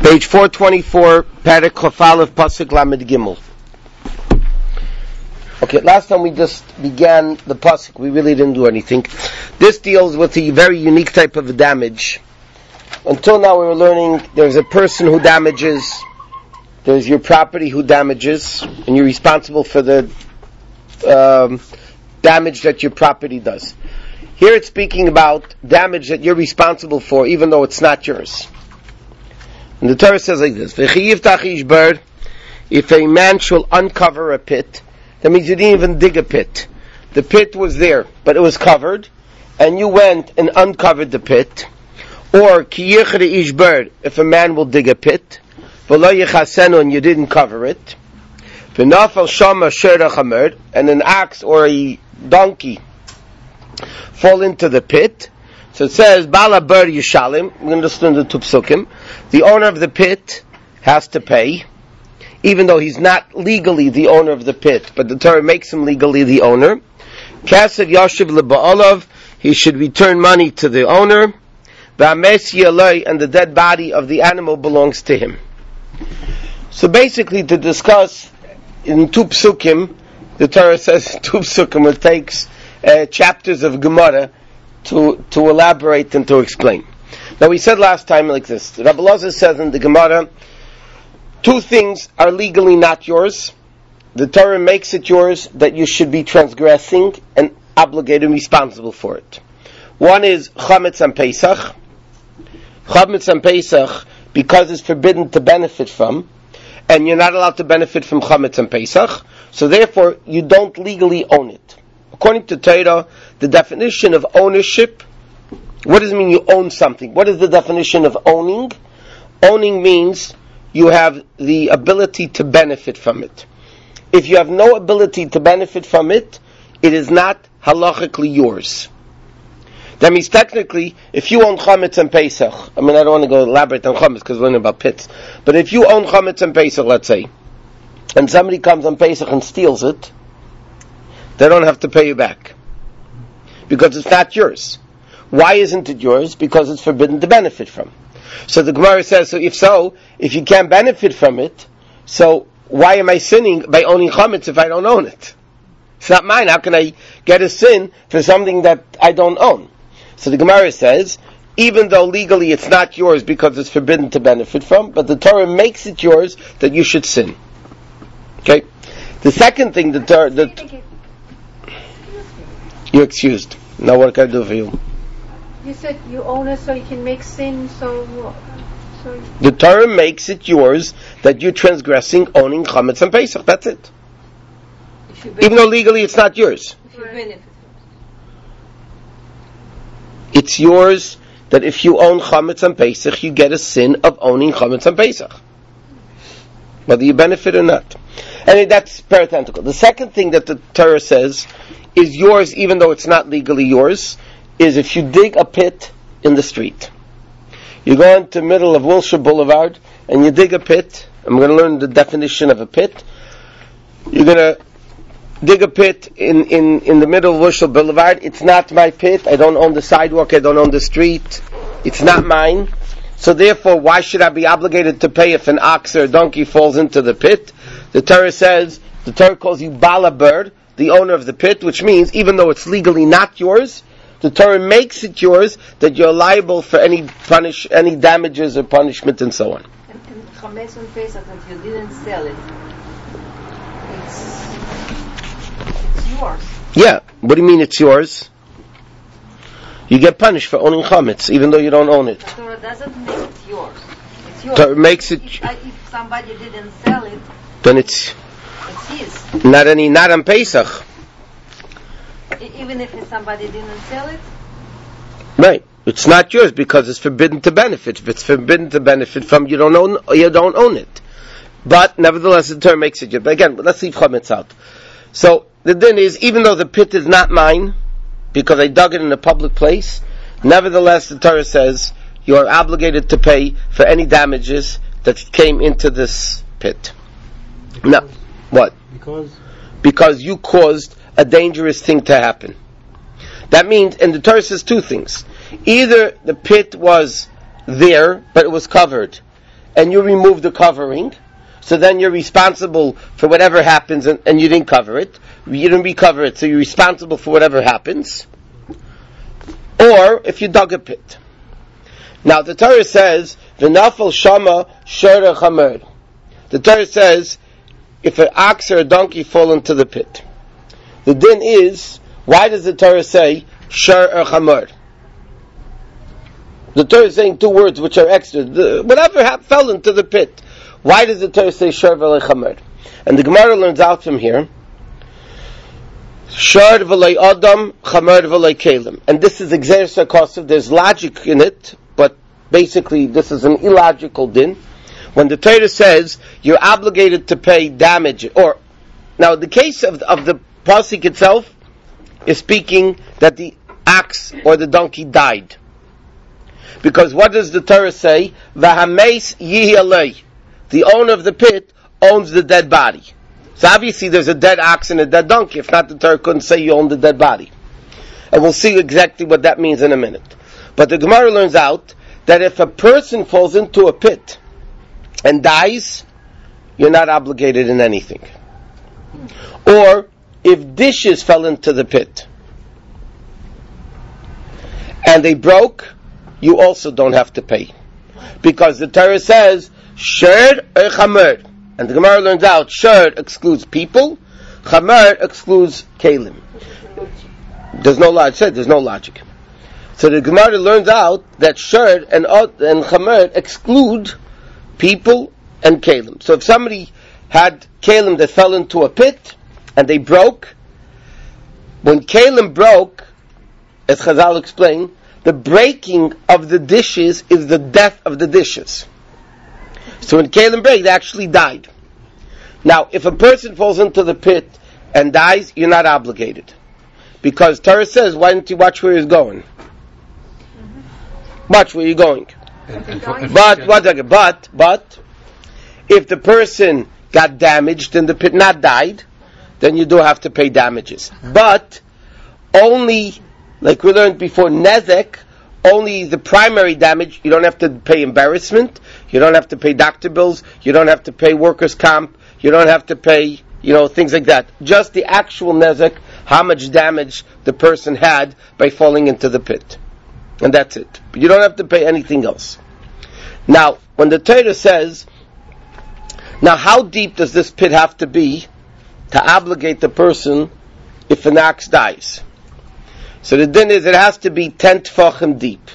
Page 424, Perek Chofalev, Pasuk Lamed Gimel. Okay, last time we just began the Pasuk, we really didn't do anything. This deals with a very unique type of damage. Until now we were learning there's a person who damages, there's your property who damages, and you're responsible for the damage that your property does. Here it's speaking about damage that you're responsible for even though it's not yours. And the Torah says like this: if a man shall uncover a pit, that means you didn't even dig a pit. The pit was there, but it was covered, and you went and uncovered the pit. Or if a man will dig a pit, and you didn't cover it, and an ox or a donkey fall into the pit. So it says, Bala Ber Yishalim, we're going to listen to the two psukim. The owner of the pit has to pay, even though he's not legally the owner of the pit, but the Torah makes him legally the owner. Kased Yashiv Leba'alav, he should return money to the owner. V'ames Yalei, and the dead body of the animal belongs to him. So basically, to discuss in two psukim, the Torah says two psukim, it takes chapters of Gemara to elaborate and to explain. Now we said last time like this. Rabbi Elazar says in the Gemara, two things are legally not yours. The Torah makes it yours that you should be transgressing and obligated and responsible for it. One is Chametz and Pesach. Chametz and Pesach, because it's forbidden to benefit from, and you're not allowed to benefit from Chametz and Pesach, so therefore you don't legally own it. According to Torah, the definition of ownership, what does it mean you own something? What is the definition of owning? Owning means you have the ability to benefit from it. If you have no ability to benefit from it, it is not halachically yours. That means technically, if you own Chametz and Pesach, I don't want to go elaborate on Chametz because we're learning about pits, but if you own Chametz and Pesach, let's say, and somebody comes on Pesach and steals it, they don't have to pay you back. Because it's not yours. Why isn't it yours? Because it's forbidden to benefit from. So the Gemara says, if you can't benefit from it, so why am I sinning by owning Chametz if I don't own it? It's not mine. How can I get a sin for something that I don't own? So the Gemara says, even though legally it's not yours because it's forbidden to benefit from, but the Torah makes it yours that you should sin. Okay? The second thing, you're excused. Now what can I do for you? You said you own it so you can make sin, so the Torah makes it yours that you're transgressing owning Chametz and Pesach. That's it. Even though legally it's not yours. It's yours that if you own Chametz and Pesach, you get a sin of owning Chametz and Pesach. Whether you benefit or not. And that's parenthetical. The second thing that the Torah says is yours even though it's not legally yours, is if you dig a pit in the street. You go into the middle of Wilshire Boulevard and you dig a pit. I'm going to learn the definition of a pit. You're going to dig a pit in the middle of Wilshire Boulevard. It's not my pit. I don't own the sidewalk. I don't own the street. It's not mine. So therefore, why should I be obligated to pay if an ox or a donkey falls into the pit? The Torah says, the Torah calls you Bala Ber, the owner of the pit, which means even though it's legally not yours, the Torah makes it yours that you're liable for any damages or punishment and so on. And Chametz and Pesach, if you didn't sell it, it's yours. Yeah, what do you mean it's yours? You get punished for owning Chametz, even though you don't own it. The Torah doesn't make it yours. It's yours. Torah makes it. If somebody didn't sell it, then it's his. Not on Pesach. Even if somebody didn't sell it? Right. It's not yours because it's forbidden to benefit. If it's forbidden to benefit from, you don't own it. But nevertheless, the Torah makes it yours. But again, let's leave Chametz out. So the din is, even though the pit is not mine, because I dug it in a public place, nevertheless, the Torah says you are obligated to pay for any damages that came into this pit. Now, what? Because you caused a dangerous thing to happen. That means, and the Torah says two things. Either the pit was there, but it was covered, and you remove the covering, so then you're responsible for whatever happens, and you didn't cover it. You didn't recover it, so you're responsible for whatever happens. Or if you dug a pit. Now the Torah says, "V'nafal shama shara chamer." The Torah says, if an ox or a donkey fall into the pit, the din is, why does the Torah say shar or chamer? The Torah is saying two words which are extra. Whatever fell into the pit. Why does the Torah say shar v'lei chamer? And the Gemara learns out from here, shar v'lei adam, chamer v'lei kelim. And this is exersa kosev. There's logic in it, but basically this is an illogical din. When the Torah says you're obligated to pay damage, or now the case of the pasuk itself is speaking that the ox or the donkey died. Because what does the Torah say? V'hameis yihi alei. The owner of the pit owns the dead body. So obviously there's a dead ox and a dead donkey. If not, the Torah couldn't say you own the dead body. And we'll see exactly what that means in a minute. But the Gemara learns out that if a person falls into a pit and dies, you're not obligated in anything. Or if dishes fell into the pit and they broke, you also don't have to pay. Because the Torah says, shar or chamer. And the Gemara learns out, shar excludes people, chamer excludes kelim. There's no logic. So the Gemara learns out that shar and chamer exclude people and kelim. So if somebody had kelim that fell into a pit and they broke, when kelim broke, as Chazal explained, the breaking of the dishes is the death of the dishes. So when kelim break, they actually died. Now, if a person falls into the pit and dies, you're not obligated. Because Torah says, why don't you watch where he's going? Watch where you're going. But, if the person got damaged in the pit, not died, then you do have to pay damages. But, only, like we learned before, nezek, only the primary damage, you don't have to pay embarrassment, you don't have to pay doctor bills, you don't have to pay workers' comp, you don't have to pay, things like that. Just the actual nezek, how much damage the person had by falling into the pit. And that's it. But you don't have to pay anything else. Now, when the Torah says, now how deep does this pit have to be to obligate the person if an ox dies? So the din is it has to be 10 tefachim deep.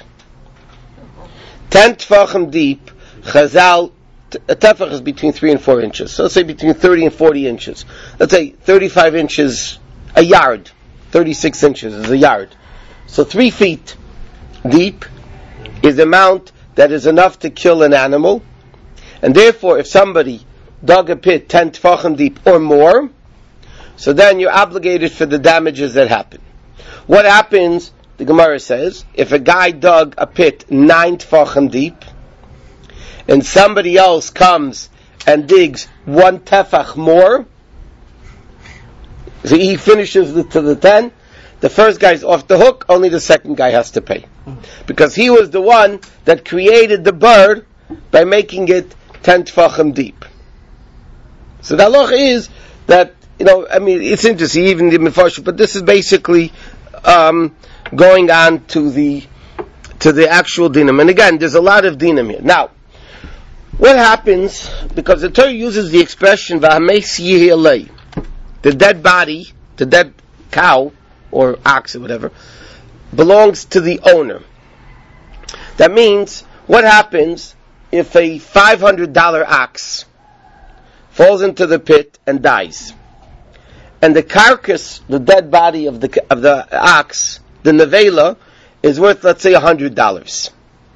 10 tefachim deep, Chazal, a tefach is between 3 and 4 inches. So let's say between 30 and 40 inches. Let's say 35 inches, a yard. 36 inches is a yard. So 3 feet deep is the amount that is enough to kill an animal. And therefore, if somebody dug a pit 10 tefachim deep or more, so then you're obligated for the damages that happen. What happens, the Gemara says, if a guy dug a pit 9 tefachim deep, and somebody else comes and digs 1 tefach more, so he finishes to the 10, the first guy's off the hook, only the second guy has to pay. Because he was the one that created the bird by making it 10 tefachim deep. So the halacha is that, it's interesting, even the Mefarshim, but this is basically going on to the actual dinam. And again, there's a lot of dinam here. Now, what happens, because the Torah uses the expression, V'hameis yihi alei, the dead body, the dead cow, or ox or whatever, belongs to the owner. That means, what happens if a $500 ox falls into the pit and dies? And the carcass, the dead body of the ox, the nevela, is worth, let's say, $100.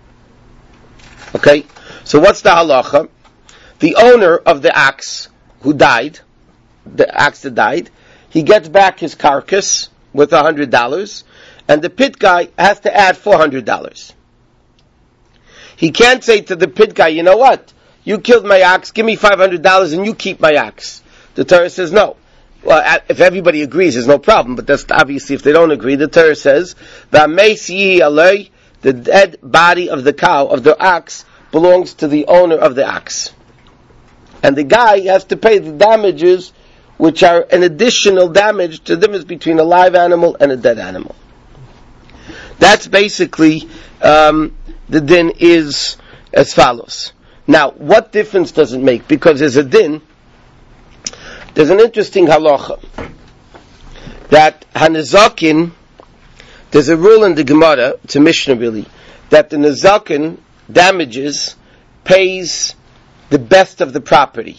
Okay? So what's the halacha? The owner of the ox who died, the ox that died, he gets back his carcass with $100, and the pit guy has to add $400. He can't say to the pit guy, you know what? You killed my ox, give me $500 and you keep my ox. The Torah says no. Well, if everybody agrees, there's no problem, but that's obviously if they don't agree. The Torah says, the dead body of the cow, of the ox, belongs to the owner of the ox. And the guy has to pay the damages which are an additional damage to the difference between a live animal and a dead animal. That's basically, the din is as follows. Now, what difference does it make? Because there's a din, there's an interesting halacha, that Hanizakin, there's a rule in the Gemara, it's a Mishnah really, that the Nizakin damages pays the best of the property.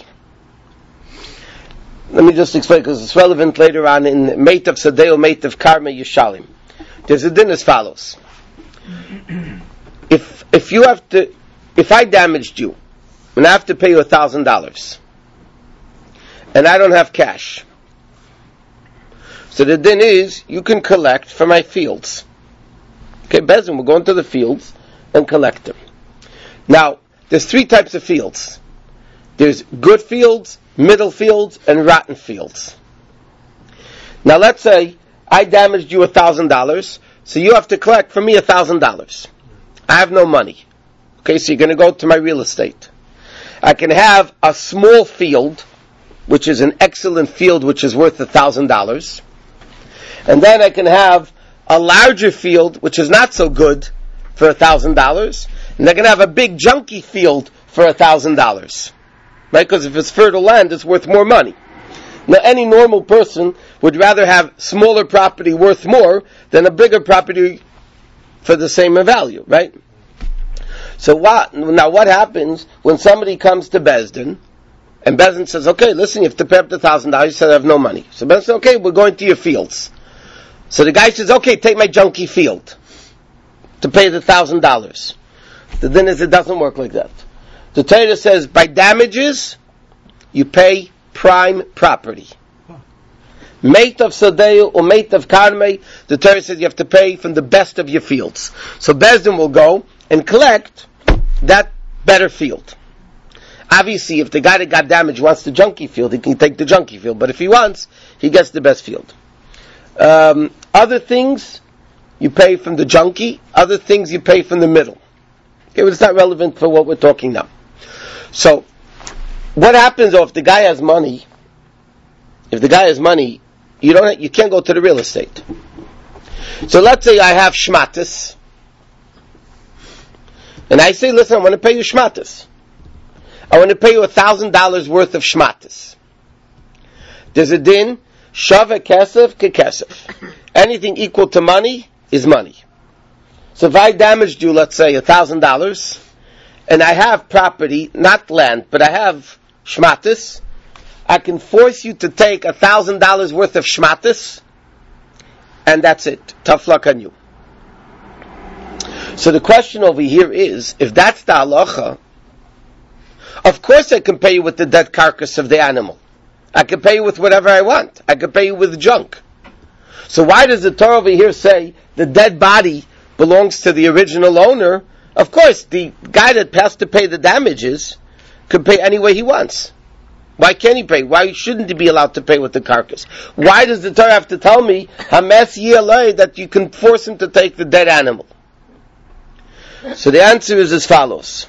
Let me just explain because it's relevant later on in Meitav Sadeo, Meitav Karma Yishalim. There's a din as follows. If I damaged you, and I have to pay you $1,000, and I don't have cash, so the din is, you can collect from my fields. Okay, Bezin will go into the fields and collect them. Now, there's three types of fields. There's good fields, middle fields, and rotten fields. Now let's say I damaged you $1,000, so you have to collect from me $1,000. I have no money. Okay, so you're going to go to my real estate. I can have a small field, which is an excellent field, which is worth $1,000. And then I can have a larger field, which is not so good, for $1,000. And they're going to have a big junky field for $1,000. Right? Because if it's fertile land, it's worth more money. Now, any normal person would rather have smaller property worth more than a bigger property for the same value, right? So what happens when somebody comes to Bezdin, and Bezdin says, okay, listen, you have to pay up to $1,000, you said I have no money. So Bezdin says, okay, we're going to your fields. So the guy says, okay, take my junky field to pay the $1,000. The thing is, it doesn't work like that. The Torah says, by damages, you pay prime property. Mate of Sadeu or mate of Karmei, the Torah says you have to pay from the best of your fields. So Bezdin will go and collect that better field. Obviously, if the guy that got damaged wants the junky field, he can take the junky field. But if he wants, he gets the best field. Other things, you pay from the junky. Other things, you pay from the middle. Okay, but it's not relevant for what we're talking now. So, what happens if the guy has money? If the guy has money, you can't go to the real estate. So let's say I have shmatis, and I say, listen, I want to pay you shmatis. I want to pay you $1,000 worth of shmatis. There's a din, shava kesef ke kesef. Anything equal to money is money. So if I damaged you, let's say, $1,000, and I have property, not land, but I have shmatis, I can force you to take $1,000 worth of shmatis, and that's it. Tough luck on you. So the question over here is, if that's the halacha, of course I can pay you with the dead carcass of the animal. I can pay you with whatever I want. I can pay you with junk. So why does the Torah over here say the dead body belongs to the original owner? Of course, the guy that has to pay the damages can pay any way he wants. Why can't he pay? Why shouldn't he be allowed to pay with the carcass? Why does the Torah have to tell me, Hames Yelei, that you can force him to take the dead animal? So the answer is as follows.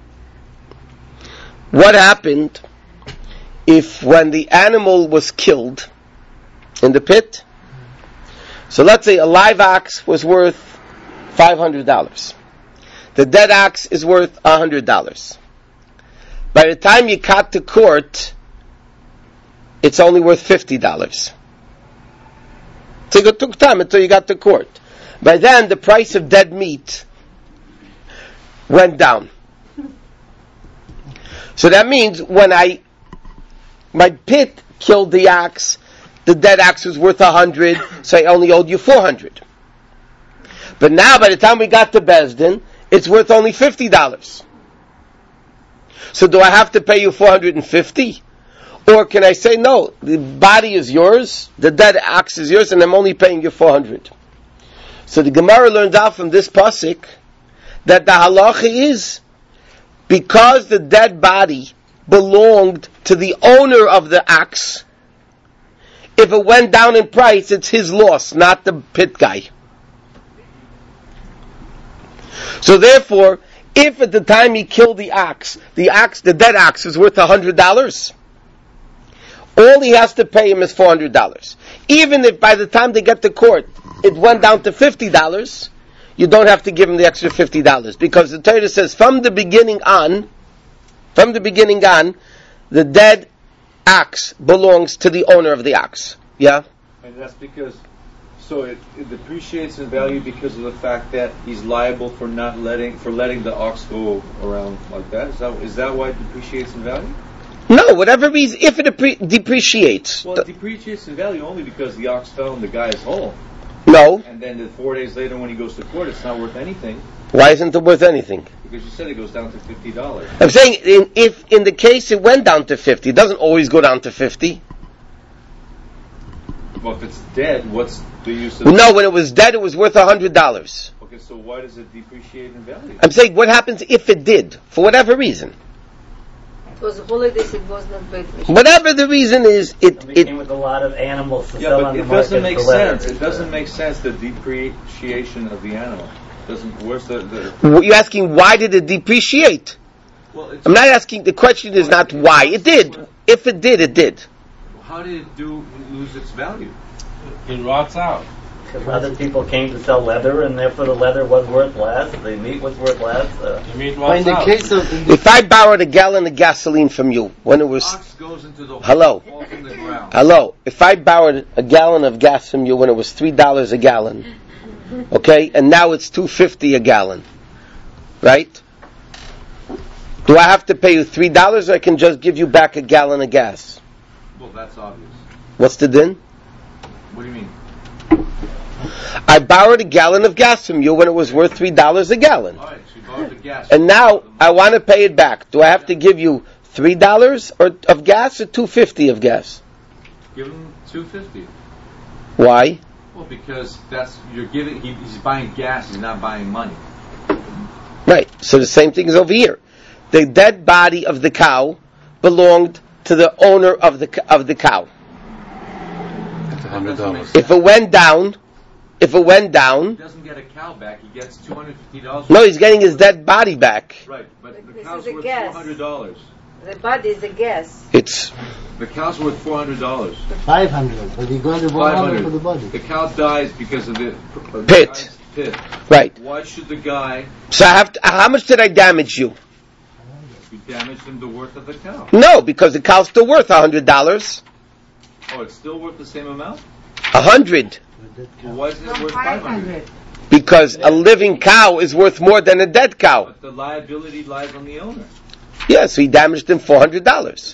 What happened if when the animal was killed in the pit? So let's say a live ox was worth $500. The dead ox is worth $100. By the time you got to court, it's only worth $50. So it took time until you got to court. By then, the price of dead meat went down. So that means when my pit killed the ox, the dead ox was worth $100, so I only owed you $400. But now, by the time we got to Bezdin, it's worth only $50. So do I have to pay you $450? Or can I say, no, the body is yours, the dead ox is yours, and I'm only paying you $400. So the Gemara learned out from this pasuk that the halacha is, because the dead body belonged to the owner of the ox, if it went down in price, it's his loss, not the pit guy. So therefore, If at the time he killed the dead ox is worth $100, all he has to pay him is $400. Even if by the time they get to court, it went down to $50, you don't have to give him the extra $50. Because the Torah says from the beginning on, the dead ox belongs to the owner of the ox. Yeah? And that's because, so it depreciates in value because of the fact that he's liable for letting the ox go around like that. Is that why it depreciates in value? No, whatever reason, if it depreciates. Well, it depreciates in value only because the ox fell in the guy's hole. No. And then 4 days later when he goes to court, it's not worth anything. Why isn't it worth anything? Because you said it goes down to $50. I'm saying, if in the case it went down to 50, it doesn't always go down to 50. Well, if it's dead, what's the use of No, when it was dead, it was worth $100. Okay, so why does it depreciate in value? I'm saying, what happens if it did, for whatever reason? It was holidays, it was not Beit Mishpat. Whatever the reason is, It came with a lot of animals to sell but on the it market. doesn't make for leather. sense. It doesn't make sense, the depreciation of the animal. Where's the You're asking why did it depreciate? well, it's, I'm not asking, the question is not why. It did. If it did, it did. how did it lose its value? It rots out. Because other people came to sell leather, and therefore the leather was worth less. The meat was worth less. The meat But in rots the out. case of If I borrowed a gallon of gasoline from you, when it was, Ox goes into the Hello. falls in the ground. hello, if I borrowed a gallon of gas from you when it was $3 a gallon, okay, and now it's $2.50 a gallon, right? Do I have to pay you $3 or I can just give you back a gallon of gas? Well, that's obvious. What's the din? What do you mean? I borrowed a gallon of gas from you when it was worth $3 a gallon. All right, so you borrowed the gas. And now I want to pay it back. Do I have to give you $3 of gas or $2.50 of gas? Give him $2.50. Why? Well, because he's buying gas. He's not buying money. Right. So the same thing is over here. The dead body of the cow belonged to the owner of the cow. $100. If it went down, He doesn't get a cow back. He gets $250. no, he's getting his dead body back. Right, but the This cow's is a worth gas. $400. The body is a guess. It's The cow's worth $400. 500, but you got the 100 for the body. The cow dies because of the Pit. guy's pit. right. Why should the guy? So I have to, how much did I damage you? You damaged him the worth of the cow. No, because the cow's still worth $100. Oh, it's still worth the same amount. 100. Well, why is it worth 500? Because a living cow is worth more than a dead cow. But the liability lies on the owner. Yeah, so he damaged him $400. So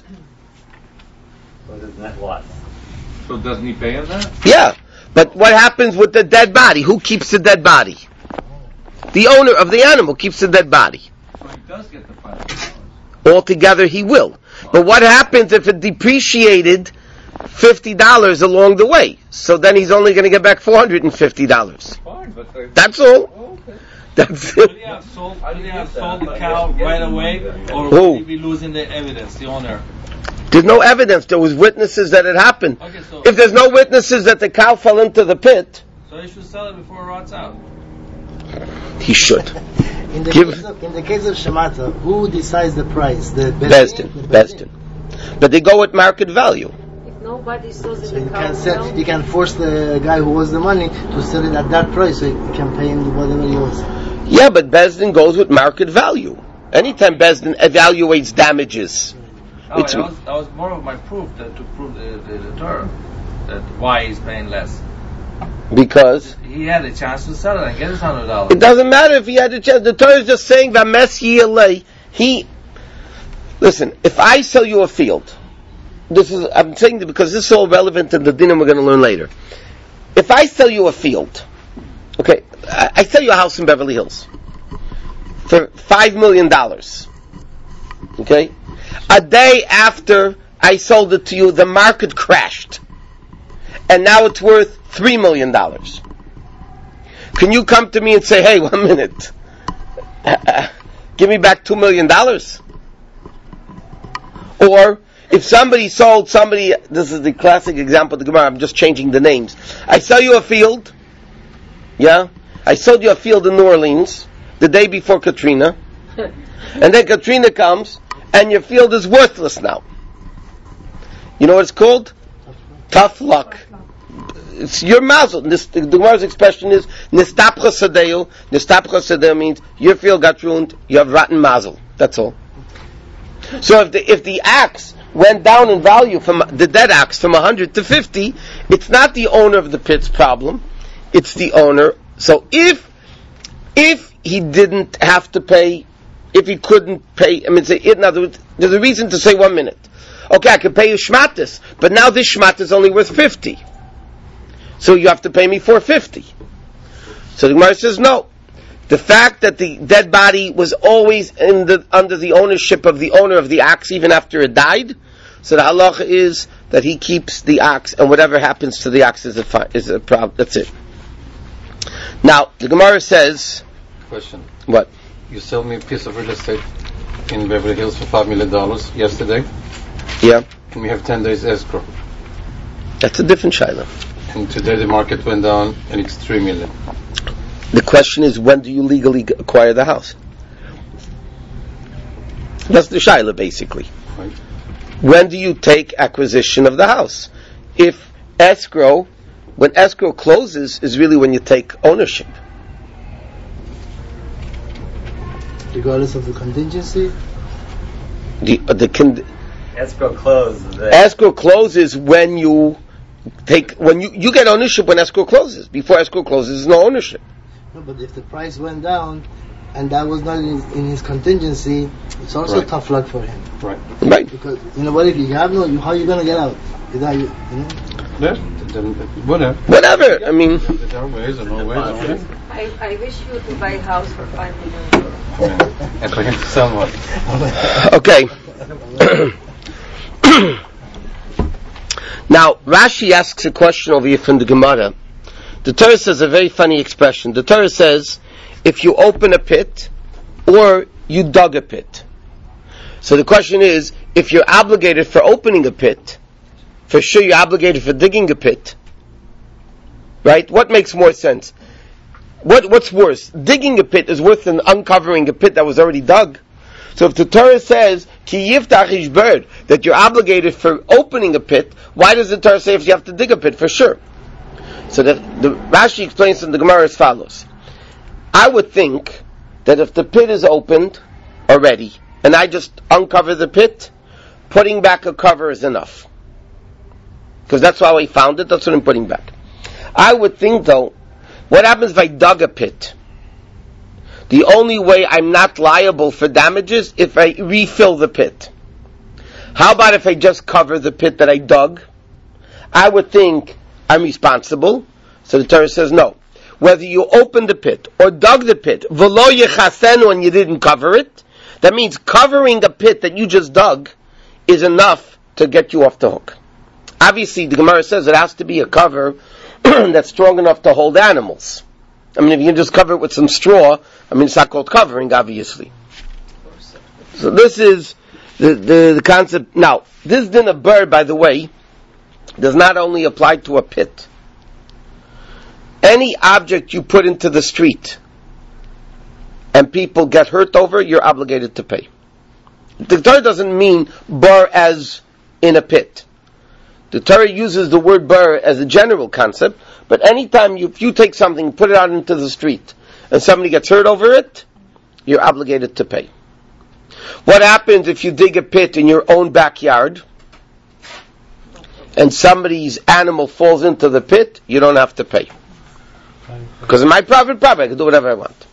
there's net loss. So doesn't he pay him that? Yeah, but what happens with the dead body? Who keeps the dead body? The owner of the animal keeps the dead body. So he does get the $500. Altogether, he will. But what happens if it depreciated $50 along the way? So then he's only going to get back $450. Fine, but That's all. oh, okay. That's Would it. he have sold the cow right away, or Who? would he be losing the evidence, the owner? There's no evidence. There was witnesses that it happened. Okay, so If there's no witnesses that the cow fell into the pit, he should sell it before it rots out. he should. In the Give- case of Shemata, who decides the price? The Besdin. But they go with market value. If nobody sells So it, you the can cow set, will. you can force the guy who owes the money to sell it at that price, so you can pay him whatever he owes. Yeah, but Besdin goes with market value. Anytime Besdin evaluates damages, Oh, It's- that was more of my proof to prove the Torah, that why he's paying less. because He had a chance to sell it and get his it $100. doesn't matter if he had a chance. The Torah is just saying Vames Yilei. Listen, if I sell you a field, I'm saying that because this is all relevant to the dinim we're going to learn later. If I sell you a field, okay, I sell you a house in Beverly Hills for $5 million. Okay? A day after I sold it to you, the market crashed. And now it's worth $3 million. Can you come to me and say, hey, 1 minute, give me back $2 million? Or, if somebody sold somebody, this is the classic example of the Gemara, I'm just changing the names. I sell you a field, yeah? I sold you a field in New Orleans, the day before Katrina, And then Katrina comes, and your field is worthless now. You know what it's called? Tough luck. It's your mazel. The Gemara's expression is nistapcha sadeu. Nistapcha sadeu means your field got ruined. You have rotten mazel. That's all. So if the axe went down in value from the dead axe from 100 to 50, it's not the owner of the pit's problem. It's the owner. So if he didn't have to pay, if he couldn't pay, in other words, there's a reason to say 1 minute. Okay, I can pay you shmatis, but now this shmat is only worth 50. So you have to pay me 450. So the Gemara says no. The fact that the dead body was always under the ownership of the owner of the ox even after it died, so the halacha is that he keeps the ox, and whatever happens to the ox is a problem. That's it. Now the Gemara says, question. What? You sold me a piece of real estate in Beverly Hills for $5 million yesterday. Yeah. And we have 10 days escrow. That's a different shayla. And today the market went down and it's $3 million. The question is, when do you legally acquire the house? That's the shayla, basically. Right. When do you take acquisition of the house? When escrow closes, is really when you take ownership. Regardless of the contingency? Escrow closes. Escrow closes when you get ownership when escrow closes. Before escrow closes, there's no ownership. No, but if the price went down and that was not in his contingency, it's also tough luck for him. Right. Because what if you have how are you going to get out? Without Yeah, whatever. Whatever. There are ways or no ways. I wish you to buy a house for $5 million. And for him to sell one. Okay. Now, Rashi asks a question over here from the Gemara. The Torah says a very funny expression. The Torah says, if you open a pit, or you dug a pit. So the question is, if you're obligated for opening a pit, for sure you're obligated for digging a pit. Right? What makes more sense? What's worse? Digging a pit is worse than uncovering a pit that was already dug. So if the Torah says, Ki yiftach ish bird, that you're obligated for opening a pit, why does the Torah say if you have to dig a pit? For sure. So the Rashi explains in the Gemara as follows. I would think that if the pit is opened already, and I just uncover the pit, putting back a cover is enough. Because that's how I found it, that's what I'm putting back. I would think though, what happens if I dug a pit? The only way I'm not liable for damages if I refill the pit. How about if I just cover the pit that I dug? I would think I'm responsible. So the Torah says no. Whether you opened the pit or dug the pit, v'lo yechasenu, and you didn't cover it, that means covering a pit that you just dug is enough to get you off the hook. Obviously, the Gemara says it has to be a cover that's strong enough to hold animals. If you can just cover it with some straw, it's not called covering, obviously. So this is the concept. Now, this din of bird, by the way, does not only apply to a pit. Any object you put into the street and people get hurt over, you're obligated to pay. The Torah doesn't mean bar as in a pit. The Torah uses the word bar as a general concept, but anytime if you take something, put it out into the street, and somebody gets hurt over it, you're obligated to pay. What happens if you dig a pit in your own backyard, and somebody's animal falls into the pit? You don't have to pay. Because in my private property, I can do whatever I want.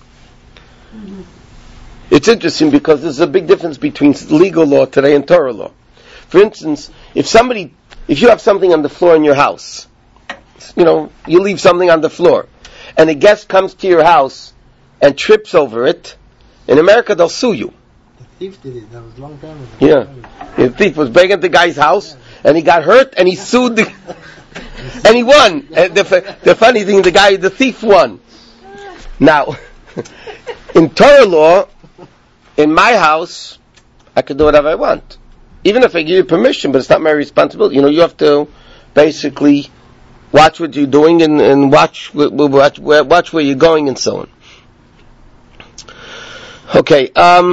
It's interesting because there's a big difference between legal law today and Torah law. For instance, if you have something on the floor in your house, you leave something on the floor, and a guest comes to your house and trips over it, in America they'll sue you. The thief did it. That was a long time ago. Yeah. The thief was breaking the guy's house, and he got hurt, and he sued and he won. The funny thing, the thief won. Now, in Torah law, in my house, I can do whatever I want. Even if I give you permission, but it's not my responsibility. You have to basically watch what you're doing and watch where you're going and so on. Okay,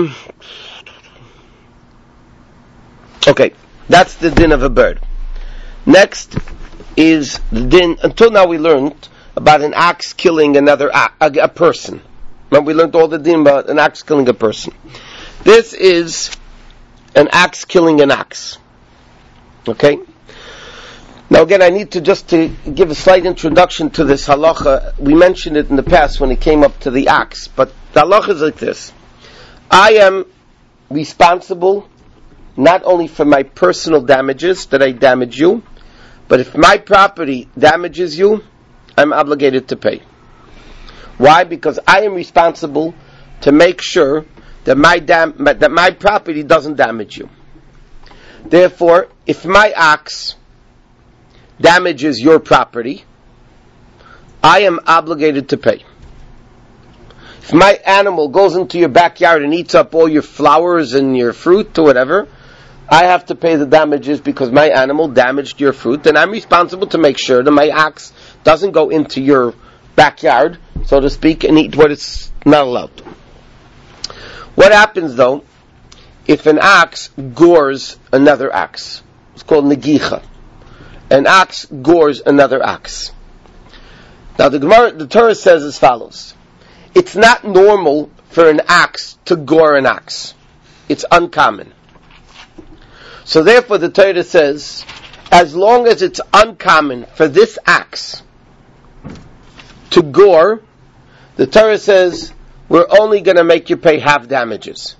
okay, that's the din of a bird. Next is the din, until now we learned about an ox killing another a person. Remember, we learned all the din about an ox killing a person. This is an ox killing an ox. Okay? Now again, I need to give a slight introduction to this halacha. We mentioned it in the past when it came up to the ox, but the halacha is like this. I am responsible not only for my personal damages, that I damage you, but if my property damages you, I'm obligated to pay. Why? Because I am responsible to make sure that my property doesn't damage you. Therefore, if my ox damages your property, I am obligated to pay. If my animal goes into your backyard and eats up all your flowers and your fruit or whatever, I have to pay the damages because my animal damaged your fruit, and I'm responsible to make sure that my ox doesn't go into your backyard, so to speak, and eat what it's not allowed to. What happens though if an ox gores another ox? It's called negicha. An ox gores another ox. Now the Torah says as follows. It's not normal for an ox to gore an ox. It's uncommon. So therefore the Torah says, as long as it's uncommon for this ox to gore, the Torah says, we're only going to make you pay half damages.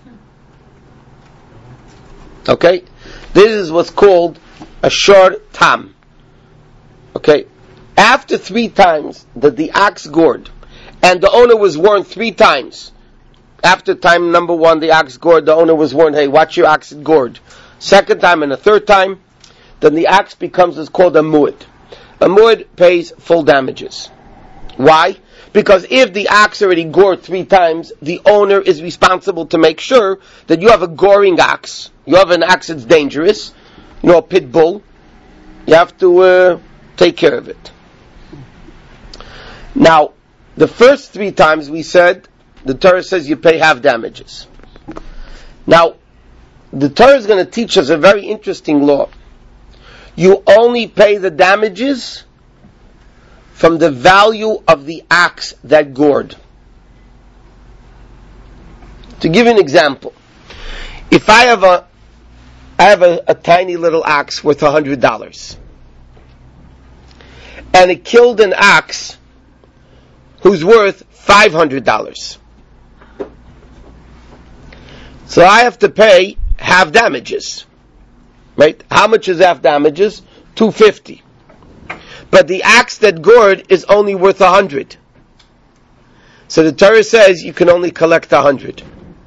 Okay? This is what's called a shor tam. Okay? After 3 times that the ox gored, and the owner was warned 3 times, after time number 1, the ox gored, the owner was warned, hey, watch your ox gored. 2nd time and a 3rd time, then the ox becomes what's called a mu'ud. A mu'ud pays full damages. Why? Because if the ox already gored 3 times, the owner is responsible to make sure that you have a goring ox. You have an ox that's dangerous, a pit bull. You have to take care of it. Now, the first 3 times we said, the Torah says you pay half damages. Now, the Torah is going to teach us a very interesting law. You only pay the damages from the value of the ox that gored. To give you an example, if I have a tiny little ox worth $100, and it killed an ox who's worth $500, so I have to pay half damages, right? How much is half damages? $250. But the ox that gored is only worth $100. So the Torah says you can only collect $100.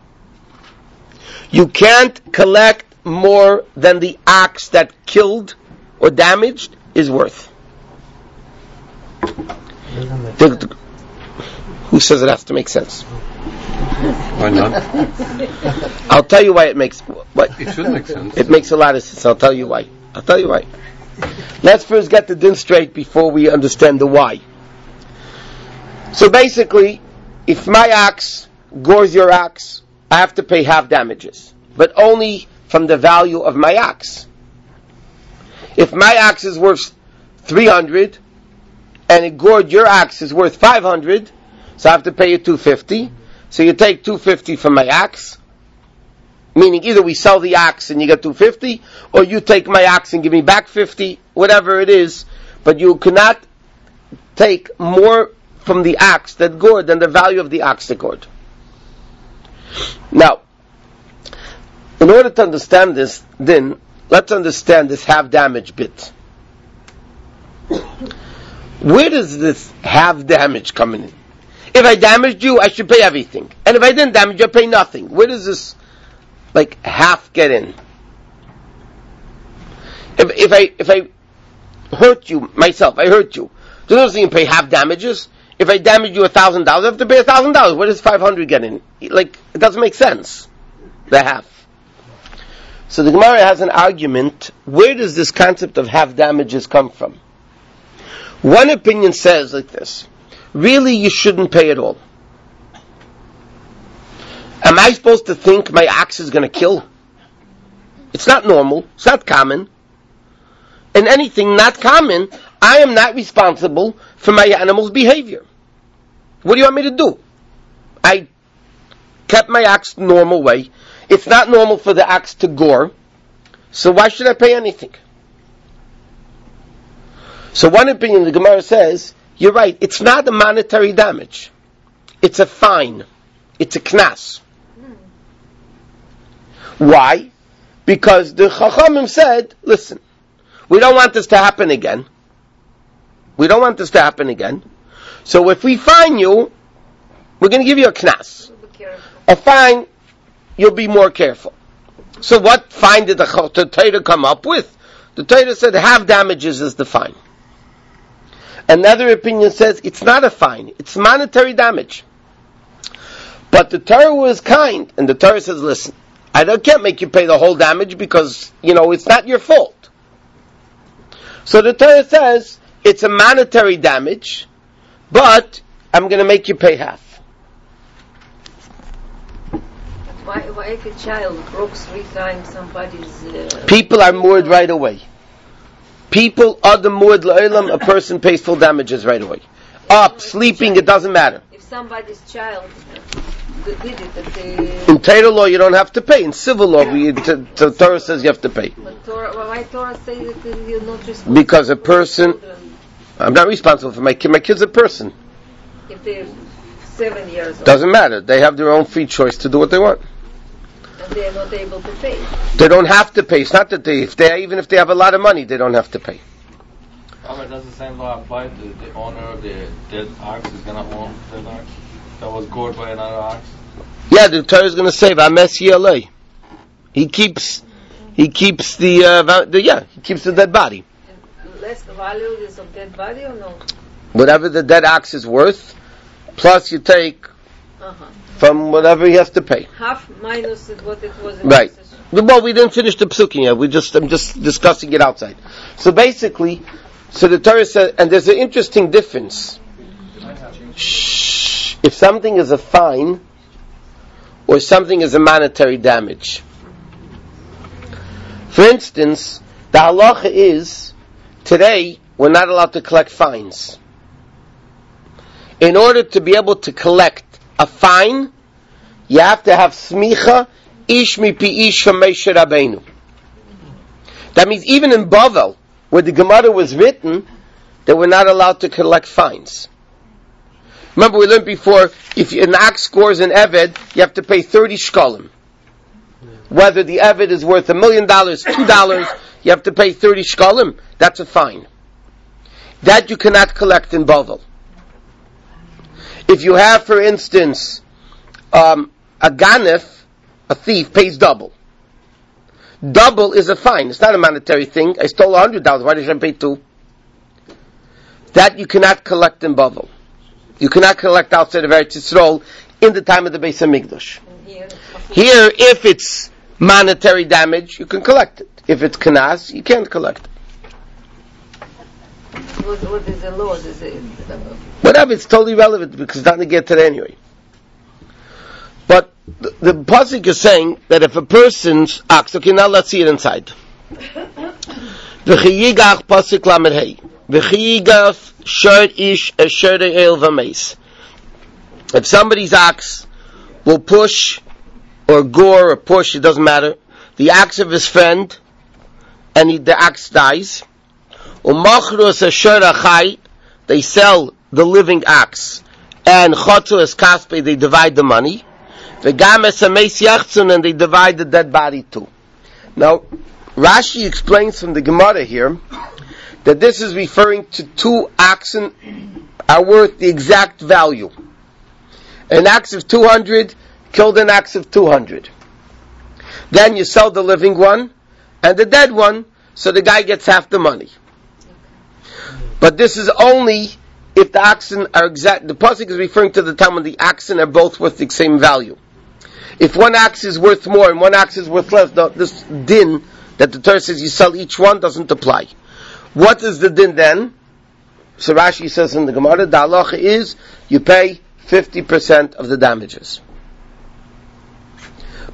You can't collect more than the ox that killed or damaged is worth. Who says it has to make sense? Why not? I'll tell you why it makes... What? It should make sense. It makes a lot of sense. I'll tell you why. Let's first get the din straight before we understand the why. So basically, if my ox gores your ox, I have to pay half damages, but only from the value of my ox. If my ox is worth $300 and it gored your ox is worth $500, so I have to pay you $250. So you take $250 from my ox, meaning either we sell the ox and you get $250, or you take my ox and give me back $50, whatever it is, but you cannot take more from the ox that gored than the value of the ox that gored. Now, in order to understand this, then let's understand this half damage bit. Where does this half damage come in? If I damaged you, I should pay everything. And if I didn't damage you, I pay nothing. Where does this, half get in? If I hurt you, myself, I hurt you. Does it pay half damages? If I damage you $1,000, I have to pay $1,000. Where does $500 get in? It doesn't make sense. The half. So the Gemara has an argument. Where does this concept of half damages come from? One opinion says like this. Really, you shouldn't pay at all. Am I supposed to think my ox is going to kill? It's not normal. It's not common. And anything not common, I am not responsible for my animal's behavior. What do you want me to do? I kept my ox the normal way. It's not normal for the ox to gore. So why should I pay anything? So one opinion, the Gemara says, you're right, it's not a monetary damage. It's a fine. It's a knas. Why? Because the Chachamim said, listen, we don't want this to happen again. We don't want this to happen again. So if we fine you, we're going to give you a knas. A fine, you'll be more careful. So what fine did the Torah come up with? The Torah said half damages is the fine. Another opinion says it's not a fine, it's monetary damage. But the Torah was kind, and the Torah says, listen, I can't make you pay the whole damage because, it's not your fault. So the Torah says, it's a monetary damage, but I'm going to make you pay half. Why if a child broke 3 times somebody's... People are moored right away. People are the moored la'olam, a person pays full damages right away. Up, sleeping, it doesn't matter. If somebody's child did it, in Torah law you don't have to pay. In civil law, the Torah says you have to pay. But why Torah says that you're not responsible? Because a person, I'm not responsible for my kid. My kid's a person. If they're 7 years old. Doesn't matter. They have their own free choice to do what they want. And they're not able to pay. They don't have to pay. It's not that even if they have a lot of money, they don't have to pay. But does the same law apply to the owner of the dead ox is going to own the ox that was gored by another ox? Yeah, the Torah is going to say, "V'ames yalei." He keeps the he keeps the dead body. And less value is of dead body or no? Whatever the dead ox is worth, plus you take from whatever he has to pay. Half minus what it was. Right. Well, we didn't finish the psukim yet. I'm just discussing it outside. So basically, the Torah says, and there's an interesting difference. If something is a fine, or something is a monetary damage. For instance, the halacha is, today, we're not allowed to collect fines. In order to be able to collect a fine, you have to have smicha, ish mipi ish from Moshe Rabbeinu. That means even in Bavel, where the Gemara was written, that we're not allowed to collect fines. Remember we learned before, if an ox scores an eved, you have to pay 30 shkalim. Whether the eved is worth $1 million, $2, you have to pay 30 shkalim. That's a fine. That you cannot collect in Bavel. If you have, for instance, a ganef, a thief, pays double. Double is a fine. It's not a monetary thing. I stole $100. Why should I pay 2? That you cannot collect in Bavel. You cannot collect outside of Eretz Yisrael in the time of the Beis HaMikdash. Here, if it's monetary damage, you can collect it. If it's kanas, you can't collect it. What is the law? Whatever, it's totally relevant because it's not going to get to that anyway. But the pasuk is saying that if a person's ox, okay, now let's see it inside. V'chiyigach pasuk lamed hey. V'chiyigach short ish asher el v'meis. If somebody's ox will push or gore or push, it doesn't matter, the ox of his friend, and the ox dies, umachrus asher achai, they sell the living ox, and chotzu es kaspe, they divide the money, v'gam es hameis yachtzun, and they divide the dead body too. Now, Rashi explains from the Gemara here that this is referring to 2 oxen are worth the exact value. An ox of 200 killed an ox of 200. Then you sell the living one and the dead one, so the guy gets half the money. But this is only if the oxen are exact. The pasuk is referring to the time when the oxen are both worth the same value. If one ox is worth more and one ox is worth less, this din that the Torah says you sell each one doesn't apply. What is the din then? So Rashi says in the Gemara, the halacha is you pay 50% of the damages.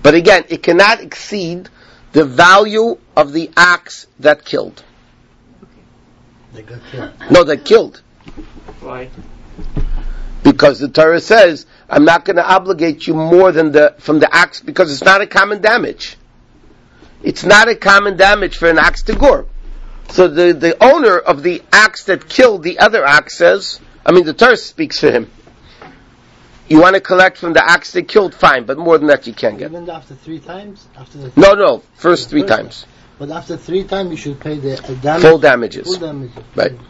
But again, it cannot exceed the value of the ox that killed. They got killed. No, that killed. Why? Because the Torah says, I'm not going to obligate you more than from the ox, because it's not a common damage. It's not a common damage for an ox to gore. So the owner of the ox that killed the other ox says, the Torah speaks for him. You want to collect from the ox they killed, fine, but more than that you can't get. Even after 3 times? No, first 3 times. But after 3 times you should pay the damage. Full damages. Full damages. Right. Okay.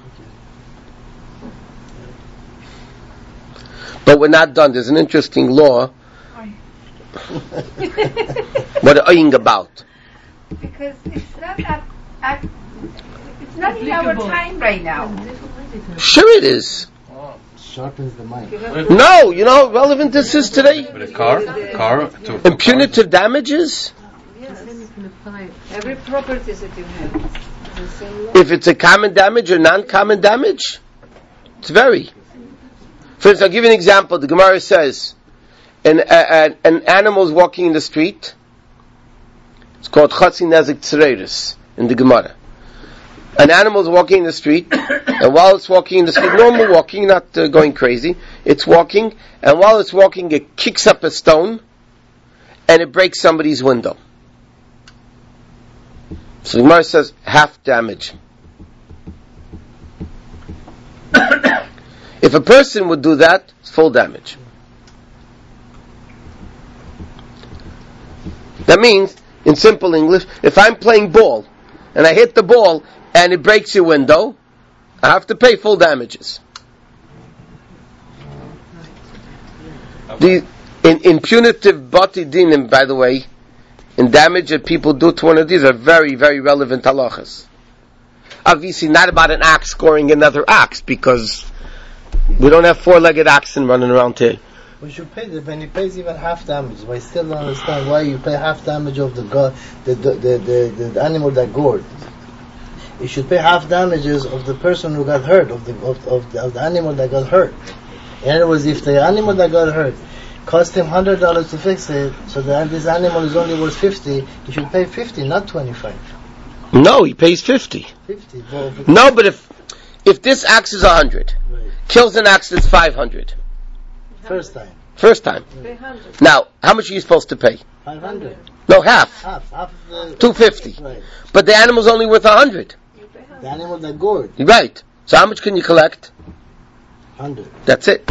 But we're not done. There's an interesting law. What are you about? Because it's not it's not in our time right now. Sure it is. Sharpens the mind. No, you know how relevant this is today? With a car? And punitive damages? Yes. Every property that you have. The same law. If it's a common damage or non-common damage, it's very. For instance, I'll give you an example. The Gemara says, an animal is walking in the street. It's called Chatzi Nezik Tzereris in the Gemara. An animal is walking in the street, and while it's walking in the street, normal walking, not going crazy, it's walking, and while it's walking, it kicks up a stone, and it breaks somebody's window. So the Gemara says, half damage. If a person would do that, it's full damage. That means, in simple English, if I'm playing ball, and I hit the ball, and it breaks your window, I have to pay full damages. In punitive bati dinim, by the way, in damage that people do to one of these are very, very relevant halachas. Obviously not about an ox scoring another ox, because we don't have 4-legged oxen running around here. We should pay when he pays even half damage. But I still don't understand why you pay half damage of the animal that gored. You should pay half damages of the person who got hurt, of the animal that got hurt. In other words, if the animal that got hurt cost him $100 to fix it, so that this animal is only worth $50, he should pay $50, not $25. No, he pays $50. No, but if this ox is $100, right, kills an ox that's $500. First time. Now, how much are you supposed to pay? $500. No, half. Half $250. Right. But the animal's only worth $100. The animal that gored. Right. So how much can you collect? 100. That's it.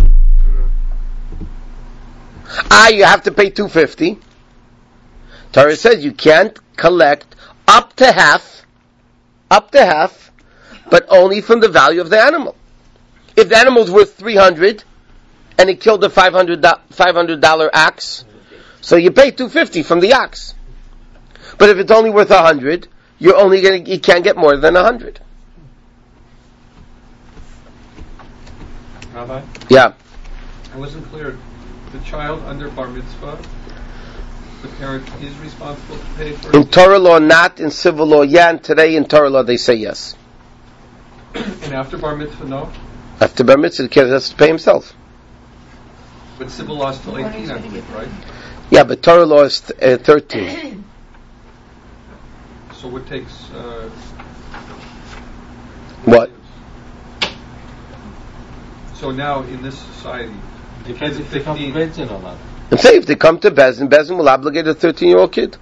You have to pay $250. Torah says you can't collect up to half, but only from the value of the animal. If the animal's worth $300 and it killed a $500 ox, so you pay $250 from the ox. But if it's only worth $100, you can't get more than $100. Rabbi? Yeah. I wasn't clear. The child under bar mitzvah, the parent is responsible to pay for it? In Torah law, not. In civil law, yeah. And today in Torah law, they say yes. And after bar mitzvah, no? After bar mitzvah, the kid has to pay himself. But civil law is till 18, I believe, right? Yeah, but Torah law is 13. So what takes... What? So now, in this society, the kids if they come to Bezin or not? And say if they come to Bezin, Bezin will obligate a 13-year-old kid.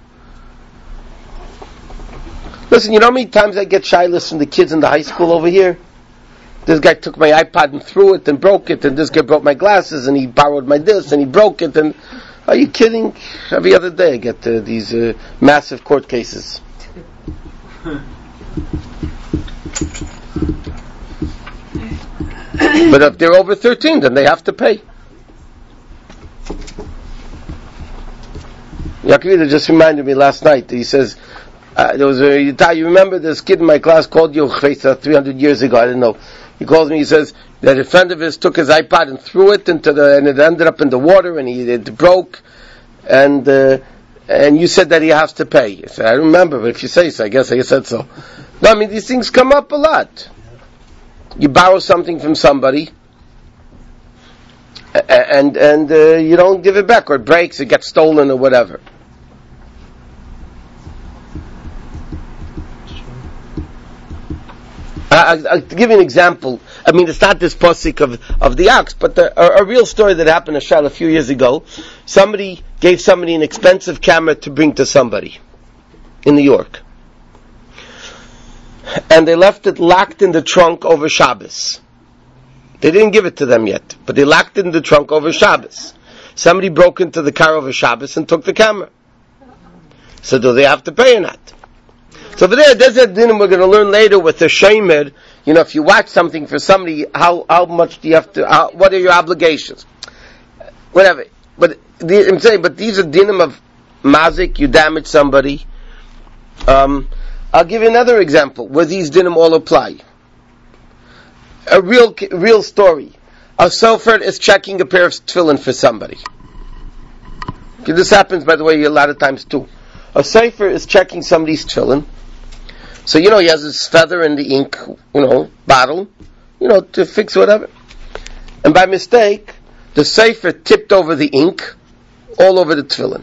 Listen, you know how many times I get shy lists from the kids in the high school over here? This guy took my iPod and threw it and broke it, and this guy broke my glasses, and he borrowed my this, and he broke it, and... Are you kidding? Every other day I get these massive court cases. But if they're over 13, then they have to pay. Yaakov just reminded me last night. He says, there was you remember this kid in my class called you 300 years ago, I didn't know. He calls me, he says that a friend of his took his iPod and threw it and it ended up in the water and it broke, and you said that he has to pay. I said, I don't remember, but if you say so, I guess I said so. No, I mean, these things come up a lot. You borrow something from somebody, and you don't give it back, or it breaks, it gets stolen, or whatever. I'll give you an example. I mean, it's not this posik of the ox, but a real story that happened to Shal a few years ago. Somebody gave somebody an expensive camera to bring to somebody in New York. And they left it locked in the trunk over Shabbos. They didn't give it to them yet, but they locked it in the trunk over Shabbos. Somebody broke into the car over Shabbos and took the camera. So do they have to pay or not? So over there's a din we're going to learn later with the shemer. If you watch something for somebody, how much do you have to? What are your obligations? Whatever. But I'm saying, but these are dinim of mazik. You damage somebody. I'll give you another example where these dinim all apply. A real story. A sofer is checking a pair of tefillin for somebody. Okay, this happens, by the way, a lot of times too. A sofer is checking somebody's tefillin. So, he has his feather in the ink, bottle, to fix whatever. And by mistake, the sofer tipped over the ink all over the tefillin.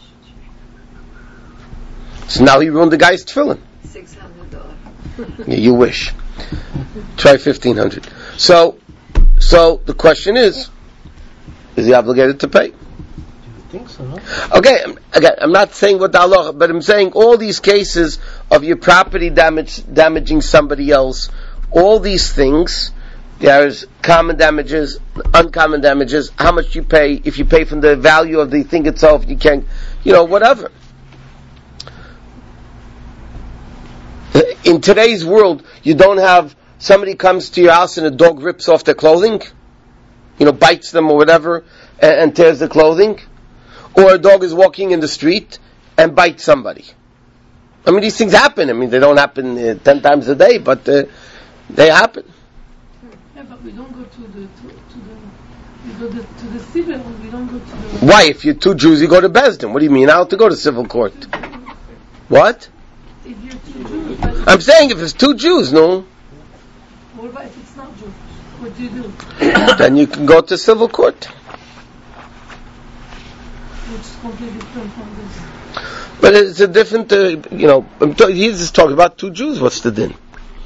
So now he ruined the guy's tefillin. $600. Yeah, you wish. Try $1,500. So the question is he obligated to pay? I think so, no? Okay, again, I'm not saying what the Allah, but I'm saying all these cases of your property damaging somebody else, all these things, there's common damages, uncommon damages, how much you pay, if you pay from the value of the thing itself, you can, whatever. In today's world, you don't have somebody comes to your house and a dog rips off their clothing, bites them or whatever, and tears the clothing. Or a dog is walking in the street and bites somebody. I mean, these things happen. I mean, they don't happen 10 times a day, but they happen. Yeah, but we don't go to the civil. We don't go to the. Why? If you're two Jews, you go to Beis Din. What do you mean? I have to go to civil court. What? If you're two Jews. I'm saying if it's two Jews, no. What about if it's not Jews? What do you do? Then you can go to civil court. Which is completely different from this. But it's a different, he's just talking about two Jews. What's the din?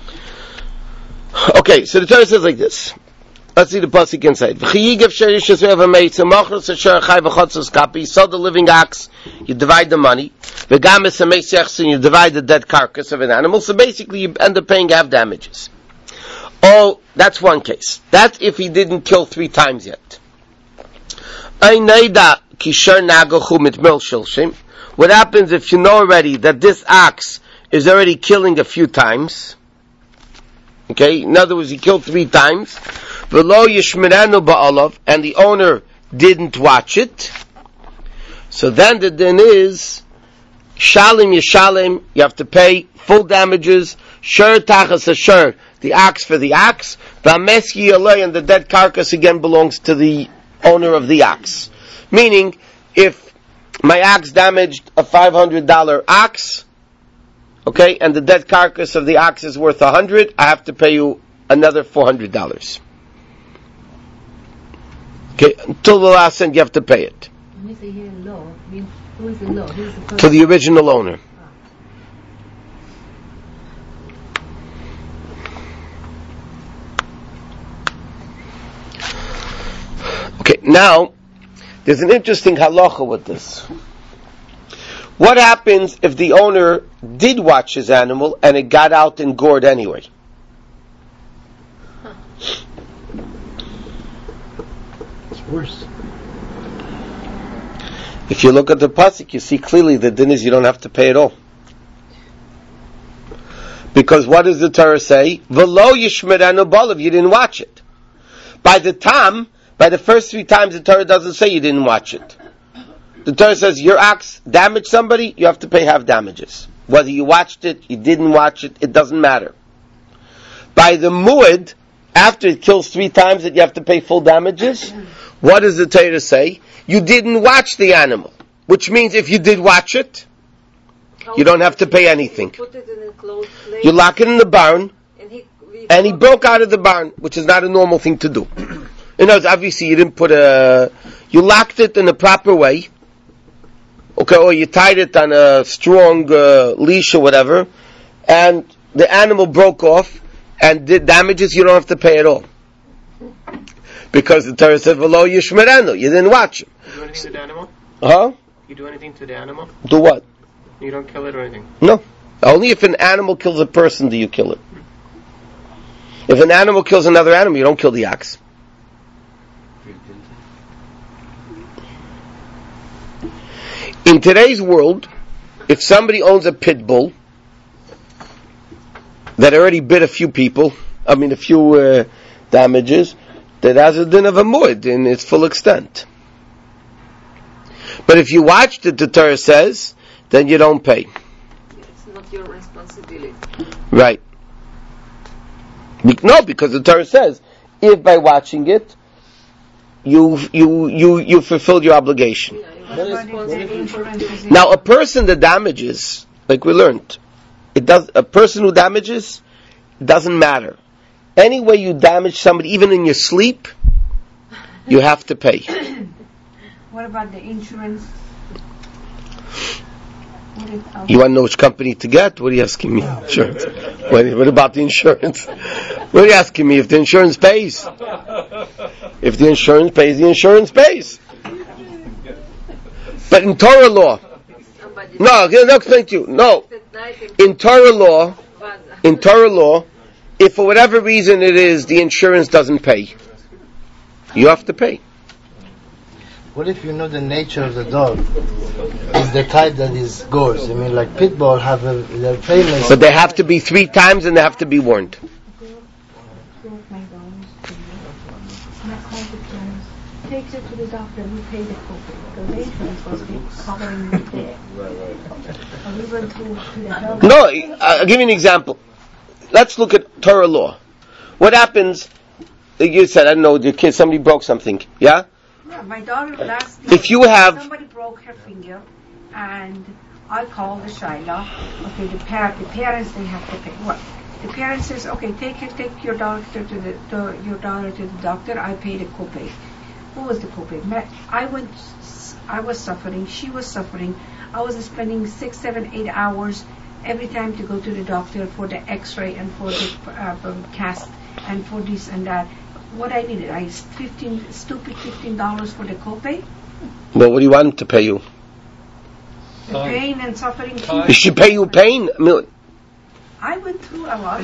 Okay, so the Torah says like this. Let's see the pasuk inside. You sold the living ox, you divide the money. And you divide the dead carcass of an animal. So basically, you end up paying half damages. Oh, that's one case. That's if he didn't kill 3 times yet. What happens if you know already that this ox is already killing a few times? Okay, in other words, he killed 3 times. And the owner didn't watch it. So then the din is shalim yishalim. You have to pay full damages. Shur tachas ashur, the ox for the ox. V'ameski alay, and the dead carcass again belongs to the owner of the ox. Meaning, if my ox damaged a $500 ox, okay, and the dead carcass of the ox is worth $100, I have to pay you another $400. Okay, until the last cent you have to pay it. When you say here law, who is the law? Who is the person? To the original owner. Okay, now, there's an interesting halacha with this. What happens if the owner did watch his animal and it got out and gored anyway? It's worse. If you look at the pasuk, you see clearly the din is you don't have to pay at all. Because what does the Torah say? V'lo yishmerenu balav, you didn't watch it. By the first 3 times the Torah doesn't say you didn't watch it. The Torah says your ox damaged somebody, you have to pay half damages. Whether you watched it, you didn't watch it, it doesn't matter. By the mu'id, after it kills 3 times that you have to pay full damages, what does the Torah say? You didn't watch the animal. Which means if you did watch it, you don't have to pay anything. Put it in a closed place. You lock it in the barn, and he broke out of the barn, which is not a normal thing to do. In other words, obviously you didn't you locked it in a proper way, okay, or you tied it on a strong leash or whatever, and the animal broke off, and did damages, you don't have to pay at all. Because the Torah said, "V'lo yishmerenu," you didn't watch him. You do anything to the animal? Huh? You do anything to the animal? Do what? You don't kill it or anything? No. Only if an animal kills a person do you kill it. If an animal kills another animal, you don't kill the ox. In today's world, if somebody owns a pit bull that already bit a few people, a few damages, that has a din of a mud in its full extent. But if you watched it, the Torah says, then you don't pay. It's not your responsibility. Right. No, because the Torah says, if by watching it, you fulfilled your obligation. Now, a person that damages, like we learned, a person who damages, it doesn't matter. Any way you damage somebody, even in your sleep, you have to pay. What about the insurance? You want to know which company to get? What are you asking me? Insurance. What about the insurance? What are you asking me? If the insurance pays. If the insurance pays, the insurance pays. But in Torah law, no, I'll explain to you. No, in Torah law, if for whatever reason it is, the insurance doesn't pay, you have to pay. What if you know the nature of the dog is the type that is gores? Like pit bull have their payments. But they have to be 3 times and they have to be warned. Takes it to the doctor, we pay the copay. The insurance was covering it there. We went to the health. No, I'll give you an example. Let's look at Torah law. What happens? You said, I don't know, your kid, somebody broke something. Yeah? Yeah, my daughter last year, if you have somebody broke her finger, and I called the Shaila. Okay, the parents, they have to pay. What? The parent says, okay, take your daughter to the doctor. I pay the copay. What was the copay? I was suffering. She was suffering. I was spending 6, 7, 8 hours every time to go to the doctor for the X-ray and for the cast and for this and that. What I needed, $15 for the copay. Well, what do you want him to pay you? The pain and suffering. He should pay you pain. I went through a lot.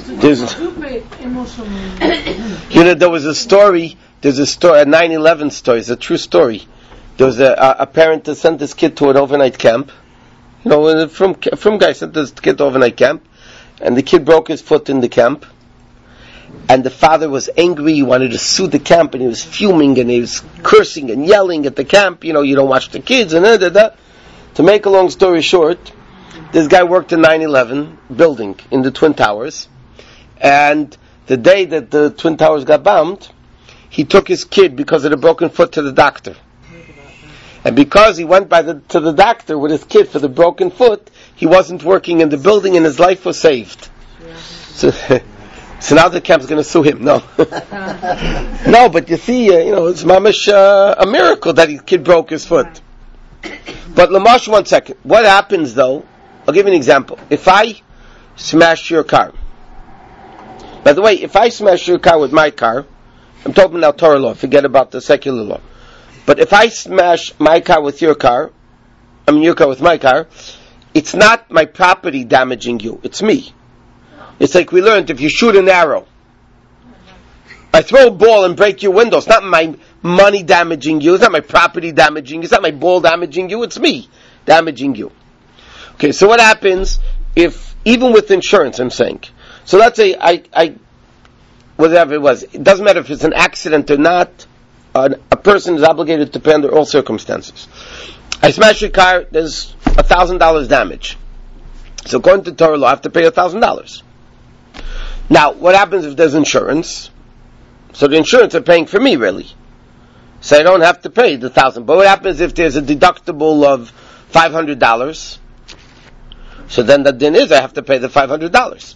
There was a story. There's a story, a 9/11 story. It's a true story. There was a parent that sent his kid to an overnight camp. From guy sent his kid to overnight camp, and the kid broke his foot in the camp. And the father was angry. He wanted to sue the camp, and he was fuming, and he was cursing and yelling at the camp. You don't watch the kids, and that. To make a long story short, this guy worked in 9/11 building in the Twin Towers, and the day that the Twin Towers got bombed, he took his kid because of the broken foot to the doctor. And because he went to the doctor with his kid for the broken foot, he wasn't working in the building, and his life was saved. So now the camp's going to sue him. No, no. But you see, it's mamish a miracle that his kid broke his foot. But Lamash, 1 second. What happens though? I'll give you an example. If I smash your car, by the way, if I smash your car with my car, I'm talking now Torah law. Forget about the secular law. But if I smash my car with your car, your car with my car, it's not my property damaging you. It's me. It's like we learned, if you shoot an arrow, I throw a ball and break your window. It's not my money damaging you. It's not my property damaging you. It's not my ball damaging you. It's me damaging you. Okay, so what happens if, even with insurance, I'm saying, so let's say I whatever it was, it doesn't matter if it's an accident or not, a person is obligated to pay under all circumstances. I smash your car, there's $1,000 damage. So according to Torah law, I have to pay $1,000. Now, what happens if there's insurance? So the insurance are paying for me, really. So I don't have to pay the $1,000. But what happens if there's a deductible of $500? So then the din is I have to pay the $500.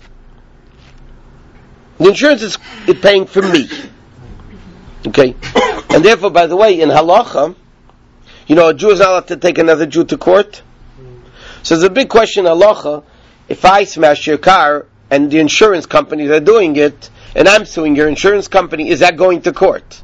The insurance is paying for me. Okay? And therefore, by the way, in halacha, a Jew is not allowed to take another Jew to court. So there's a big question in halacha. If I smash your car, and the insurance companies are doing it, and I'm suing your insurance company, is that going to court?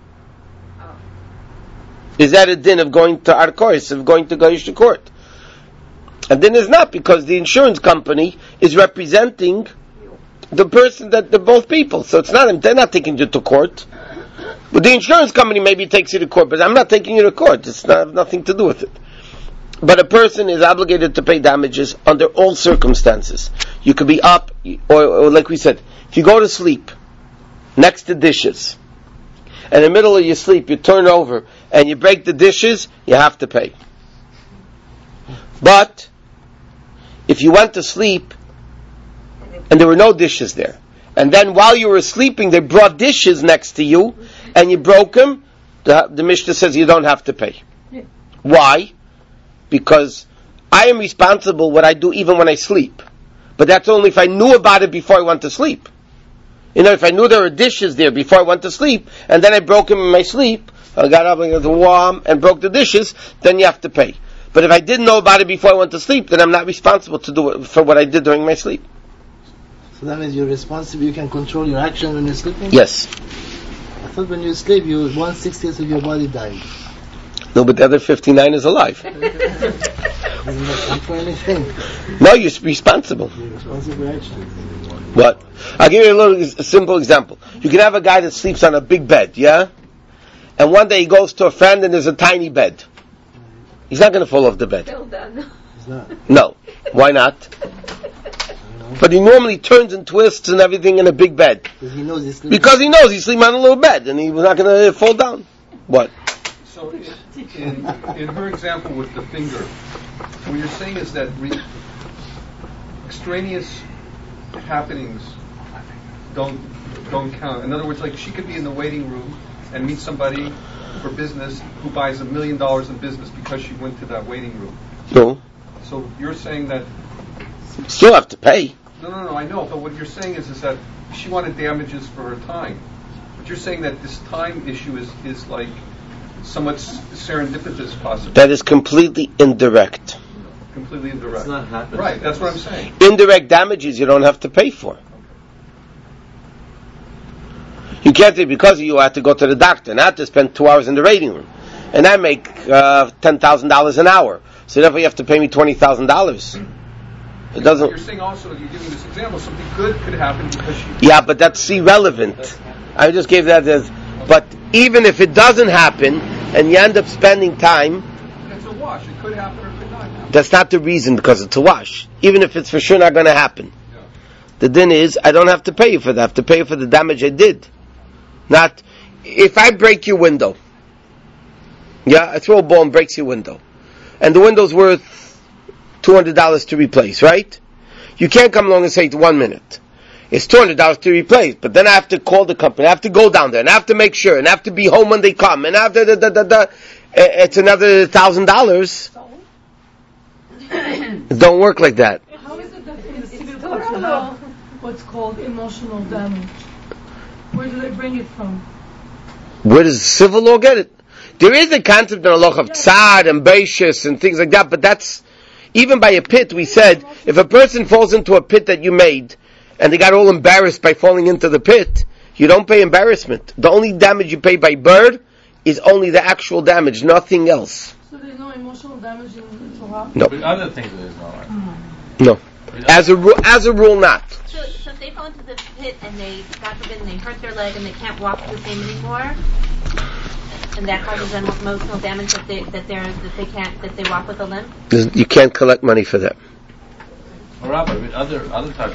Is that a din of going to Arkos, of going to Goyish court? And then it's not, because the insurance company is representing the person that they're both people. So it's not, they're not taking you to court. But the insurance company maybe takes you to court, but I'm not taking you to court. It's not, nothing to do with it. But a person is obligated to pay damages under all circumstances. You could be up, or like we said, if you go to sleep next to dishes, and in the middle of your sleep you turn over and you break the dishes, you have to pay. But if you went to sleep and there were no dishes there, and then while you were sleeping they brought dishes next to you and you broke them, the Mishnah says you don't have to pay. Why? Because I am responsible what I do even when I sleep. But that's only if I knew about it before I went to sleep. You know, if I knew there were dishes there before I went to sleep, and then I broke them in my sleep, I got up and got the warm and broke the dishes, then you have to pay. But if I didn't know about it before I went to sleep, then I'm not responsible to do it for what I did during my sleep. So that means you're responsible, you can control your actions when you're sleeping? Yes. I thought when you sleep, 1/60 of your body died. No, but the other 59 is alive. Doesn't that count for anything? No, you're responsible. You're responsible for actions. What? I'll give you a simple example. You can have a guy that sleeps on a big bed, yeah? And one day he goes to a friend and there's a tiny bed. He's not going to fall off the bed. Well done. It's not. No. Why not? But he normally turns and twists and everything in a big bed. Because he knows he's sleeping. Because he knows he's sleeping on a little bed and he's not going to fall down. What? So in her example with the finger, what you're saying is that extraneous happenings don't count. In other words, like she could be in the waiting room and meet somebody for business who buys $1 million in business because she went to that waiting room. No. So you're saying that Still have to pay. No, I know, but what you're saying is that she wanted damages for her time. But you're saying that this time issue is like somewhat serendipitous, possibly. That is completely indirect. Completely indirect. It's not happening. Right, that's what I'm saying. Indirect damages you don't have to pay for. You can't say because you have to go to the doctor and I have to spend 2 hours in the waiting room. And I make $10,000 an hour. So therefore you have to pay me $20,000. It doesn't. You're saying also, you're giving this example, something good could happen because she... Yeah, but that's irrelevant. I just gave that as... But even if it doesn't happen and you end up spending time... It's a wash. It could happen or it could not happen. That's not the reason because it's a wash. Even if it's for sure not going to happen. Yeah. The din is, I don't have to pay you for that. I have to pay you for the damage I did. Not, if I break your window, yeah, I throw a ball and breaks your window, and the window's worth $200 to replace, right? You can't come along and say, 1 minute. It's $200 to replace, but then I have to call the company, I have to go down there, and I have to make sure, and I have to be home when they come, and after it's another $1,000. It don't work like that. How is it that in the civil courts you have what's called emotional damage? Where do they bring it from? Where does civil law get it? There is a concept in Allah of tzad and beishis and things like that, but that's, even by a pit, we said, if a person falls into a pit that you made, and they got all embarrassed by falling into the pit, you don't pay embarrassment. The only damage you pay by bird is only the actual damage, nothing else. So there's no emotional damage in the Torah? No. With other things there is no, right? No. As a rule, not. So if they fall into the pit and they, God forbid, and they hurt their leg and they can't walk the same anymore, and that causes them emotional damage that they walk with a limp. You can't collect money for that. Or rather, with other types